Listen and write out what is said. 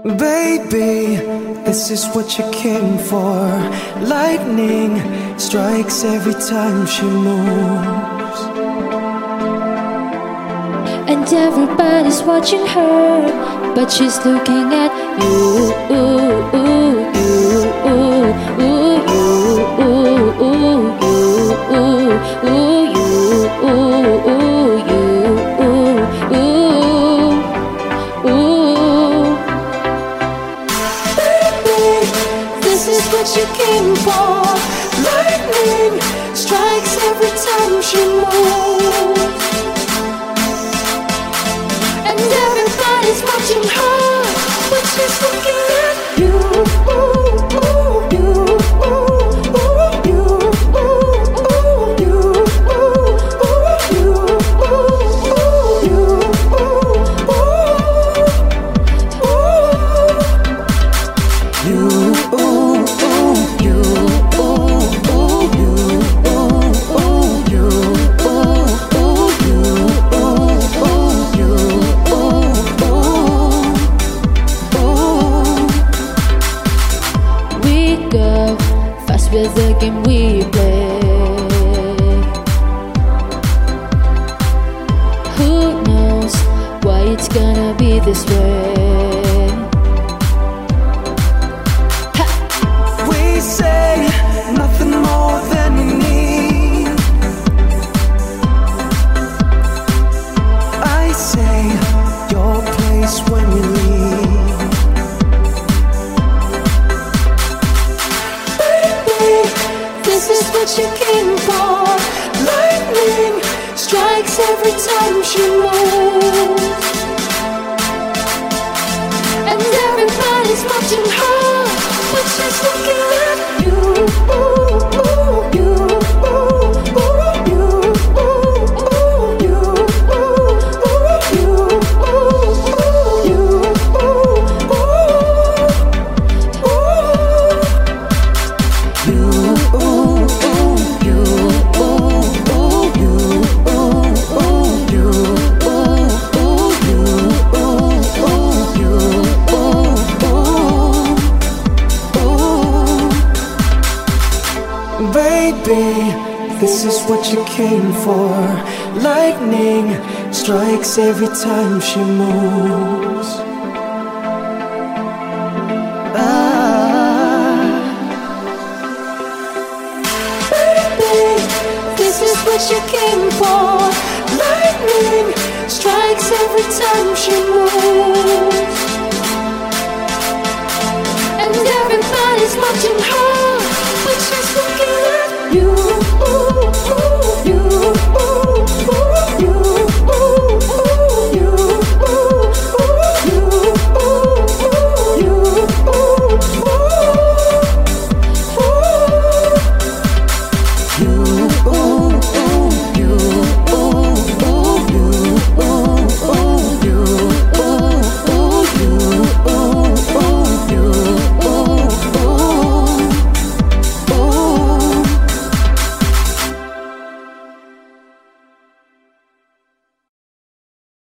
Baby, this is what you came for. Lightning strikes every time she moves, and everybody's watching her, but she's looking at you. This is what you came for. Lightning strikes every time she moves, and everybody's watching her, but she's looking at you. Fast with the game we play. Who knows why it's gonna be this way? We say nothing more than we need. I say your place when you leave. This is what you came for. Lightning strikes every time she moves, and everybody's watching her, but she's looking at you. Baby, this is what you came for. Lightning strikes every time she moves. Baby, this is what you came for. Lightning strikes every time she moves, and everybody's watching her, but she's looking at you.